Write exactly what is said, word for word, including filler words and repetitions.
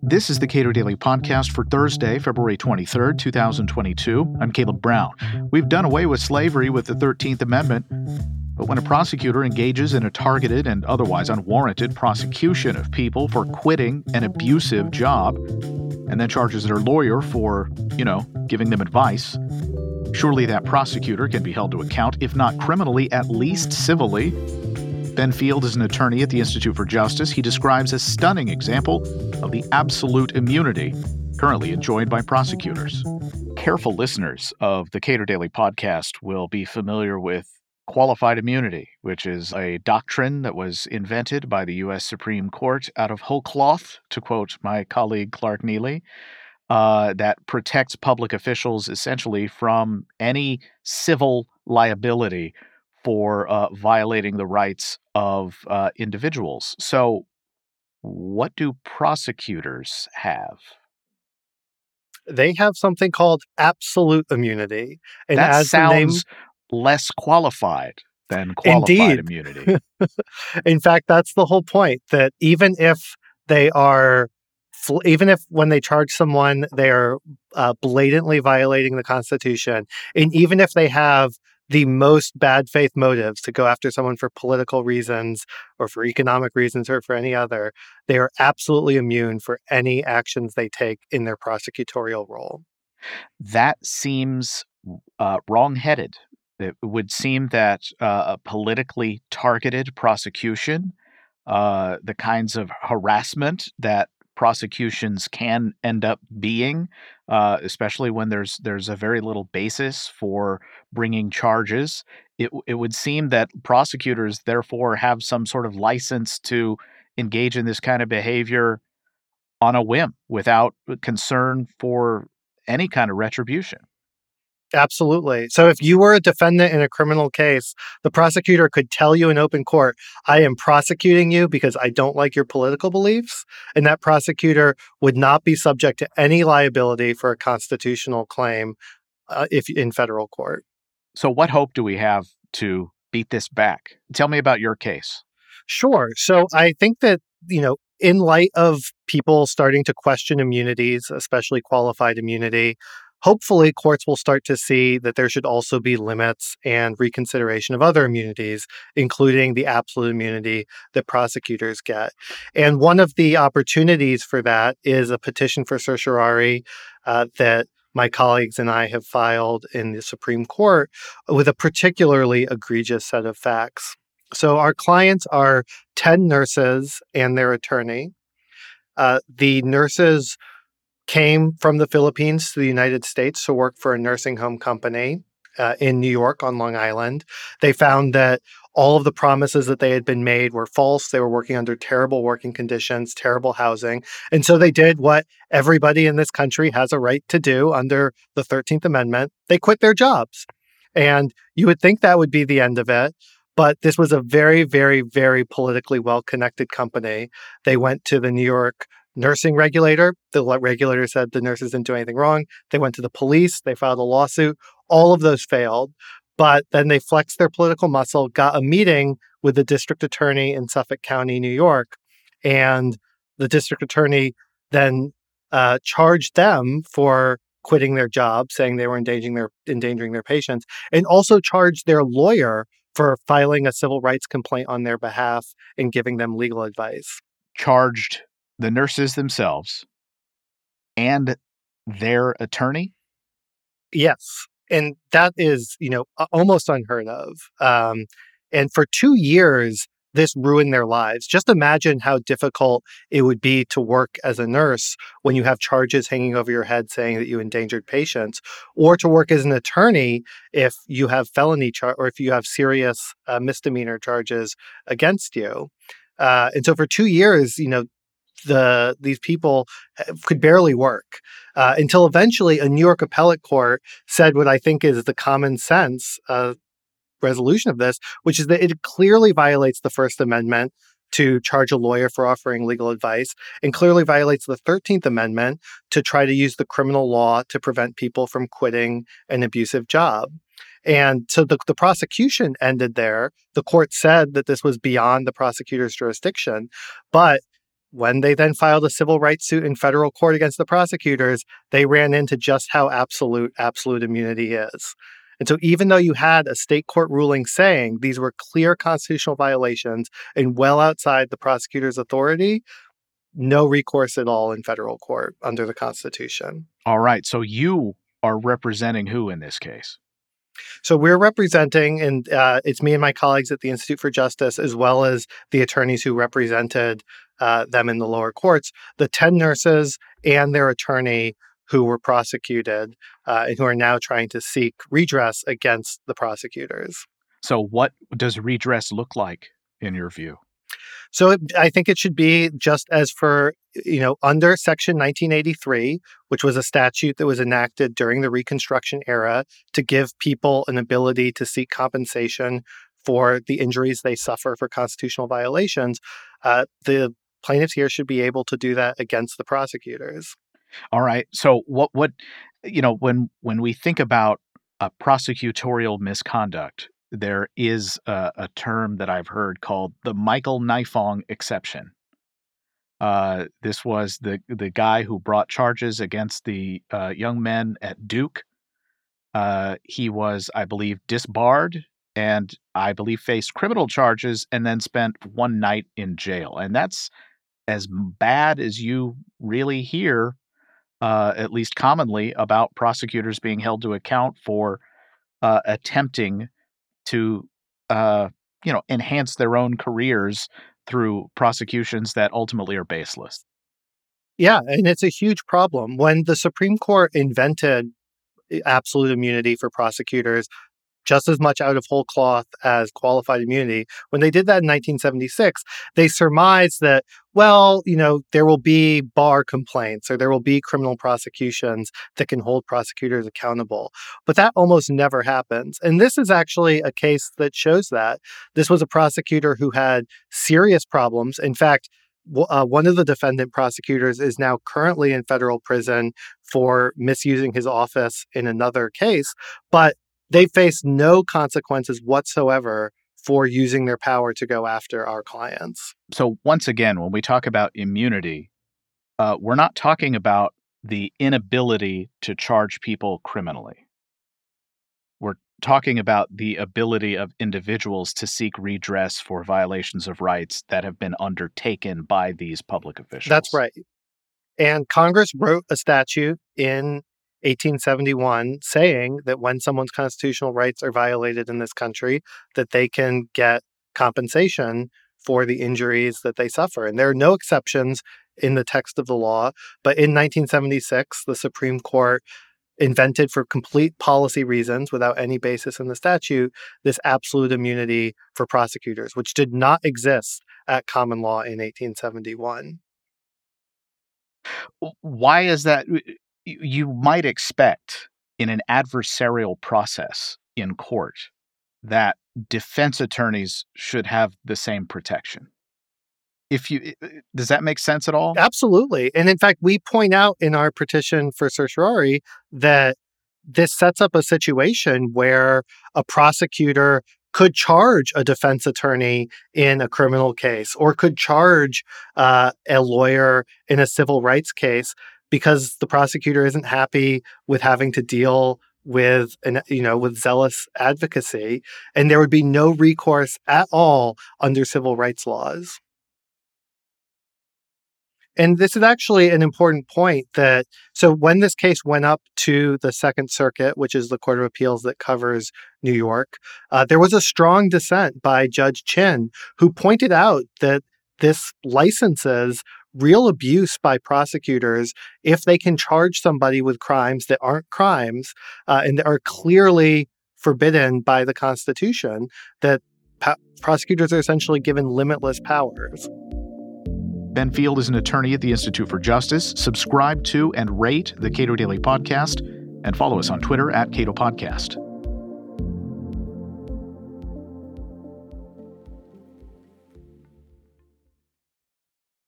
This is the Cato Daily Podcast for Thursday, February twenty-third, twenty twenty-two. I'm Caleb Brown. We've done away with slavery with the thirteenth Amendment, but when a prosecutor engages in a targeted and otherwise unwarranted prosecution of people for quitting an abusive job and then charges their lawyer for, you know, giving them advice, surely that prosecutor can be held to account, if not criminally, at least civilly. Ben Field is an attorney at the Institute for Justice. He describes a stunning example of the absolute immunity currently enjoyed by prosecutors. Careful listeners of the Cato Daily Podcast will be familiar with qualified immunity, which is a doctrine that was invented by the U S Supreme Court out of whole cloth, to quote my colleague Clark Neely, uh, that protects public officials essentially from any civil liability for uh, violating the rights of uh, individuals. So what do prosecutors have? They have something called absolute immunity. And that as sounds the name... less qualified than qualified Indeed. immunity. In fact, that's the whole point, that even if they are, even if when they charge someone, they are uh, blatantly violating the Constitution, and even if they have the most bad faith motives to go after someone for political reasons or for economic reasons or for any other, they are absolutely immune for any actions they take in their prosecutorial role. That seems uh, wrong-headed. It would seem that uh, a politically targeted prosecution, uh, the kinds of harassment that prosecutions can end up being, uh, especially when there's there's a very little basis for bringing charges. It it would seem that prosecutors therefore have some sort of license to engage in this kind of behavior on a whim without concern for any kind of retribution. Absolutely. So if you were a defendant in a criminal case, the prosecutor could tell you in open court, I am prosecuting you because I don't like your political beliefs. And that prosecutor would not be subject to any liability for a constitutional claim uh, if in federal court. So what hope do we have to beat this back? Tell me about your case. Sure. So I think that, you know, in light of people starting to question immunities, especially qualified immunity, hopefully, courts will start to see that there should also be limits and reconsideration of other immunities, including the absolute immunity that prosecutors get. And one of the opportunities for that is a petition for certiorari uh, that my colleagues and I have filed in the Supreme Court with a particularly egregious set of facts. So our clients are ten nurses and their attorney. Uh, the nurses came from the Philippines to the United States to work for a nursing home company uh, in New York on Long Island. They found that all of the promises that they had been made were false. They were working under terrible working conditions, terrible housing. And so they did what everybody in this country has a right to do under the thirteenth Amendment. They quit their jobs. And you would think that would be the end of it. But this was a very, very, very politically well-connected company. They went to the New York nursing regulator. The regulator said the nurses didn't do anything wrong. They went to the police. They filed a lawsuit. All of those failed. But then they flexed their political muscle, got a meeting with the district attorney in Suffolk County, New York. And the district attorney then uh, charged them for quitting their job, saying they were endangering their, endangering their patients, and also charged their lawyer for filing a civil rights complaint on their behalf and giving them legal advice. Charged the nurses themselves and their attorney? Yes. And that is, you know, almost unheard of. Um, and for two years, this ruined their lives. Just imagine how difficult it would be to work as a nurse when you have charges hanging over your head saying that you endangered patients, or to work as an attorney if you have felony char- or if you have serious uh, misdemeanor charges against you. Uh, and so for two years, you know, the these people could barely work uh, until eventually a New York appellate court said what I think is the common sense uh, resolution of this, which is that it clearly violates the First Amendment to charge a lawyer for offering legal advice, and clearly violates the thirteenth Amendment to try to use the criminal law to prevent people from quitting an abusive job. And so the, the prosecution ended there. The court said that this was beyond the prosecutor's jurisdiction, but when they then filed a civil rights suit in federal court against the prosecutors, they ran into just how absolute absolute immunity is. And so even though you had a state court ruling saying these were clear constitutional violations and well outside the prosecutor's authority, no recourse at all in federal court under the Constitution. All right. So you are representing who in this case? So we're representing, and uh, it's me and my colleagues at the Institute for Justice, as well as the attorneys who represented uh, them in the lower courts, the ten nurses and their attorney who were prosecuted uh, and who are now trying to seek redress against the prosecutors. So what does redress look like in your view? So it, I think it should be just as for, you know, under Section nineteen eighty-three, which was a statute that was enacted during the Reconstruction era to give people an ability to seek compensation for the injuries they suffer for constitutional violations. Uh, the plaintiffs here should be able to do that against the prosecutors. All right. So what, what, you know, when, when we think about uh, prosecutorial misconduct, there is a, a term that I've heard called the Michael Nifong exception. Uh, this was the the guy who brought charges against the uh, young men at Duke. Uh, he was, I believe, disbarred and I believe faced criminal charges and then spent one night in jail. And that's as bad as you really hear, uh, at least commonly, about prosecutors being held to account for uh, attempting to, uh, you know, enhance their own careers through prosecutions that ultimately are baseless. Yeah, and it's a huge problem. When the Supreme Court invented absolute immunity for prosecutors, just as much out of whole cloth as qualified immunity, when they did that in nineteen seventy-six, they surmised that, well, you know, there will be bar complaints or there will be criminal prosecutions that can hold prosecutors accountable. But that almost never happens. And this is actually a case that shows that. This was a prosecutor who had serious problems. In fact, Uh, one of the defendant prosecutors is now currently in federal prison for misusing his office in another case, but they face no consequences whatsoever for using their power to go after our clients. So once again, when we talk about immunity, uh, we're not talking about the inability to charge people criminally. We're talking about the ability of individuals to seek redress for violations of rights that have been undertaken by these public officials. That's right. And Congress wrote a statute in eighteen seventy-one saying that when someone's constitutional rights are violated in this country, that they can get compensation for the injuries that they suffer. And there are no exceptions in the text of the law. But in nineteen seventy-six, the Supreme Court invented for complete policy reasons without any basis in the statute, this absolute immunity for prosecutors, which did not exist at common law in eighteen seventy-one. Why is that? You might expect in an adversarial process in court that defense attorneys should have the same protection. If you, does that make sense at all? Absolutely. And in fact, we point out in our petition for certiorari that this sets up a situation where a prosecutor could charge a defense attorney in a criminal case or could charge uh, a lawyer in a civil rights case because the prosecutor isn't happy with having to deal with an, you know, with zealous advocacy, and there would be no recourse at all under civil rights laws. And this is actually an important point that, so when this case went up to the Second Circuit, which is the Court of Appeals that covers New York, uh, there was a strong dissent by Judge Chin, who pointed out that this licenses real abuse by prosecutors if they can charge somebody with crimes that aren't crimes uh, and that are clearly forbidden by the Constitution, that pa- prosecutors are essentially given limitless powers. Ben Field is an attorney at the Institute for Justice. Subscribe to and rate the Cato Daily Podcast and follow us on Twitter at Cato Podcast.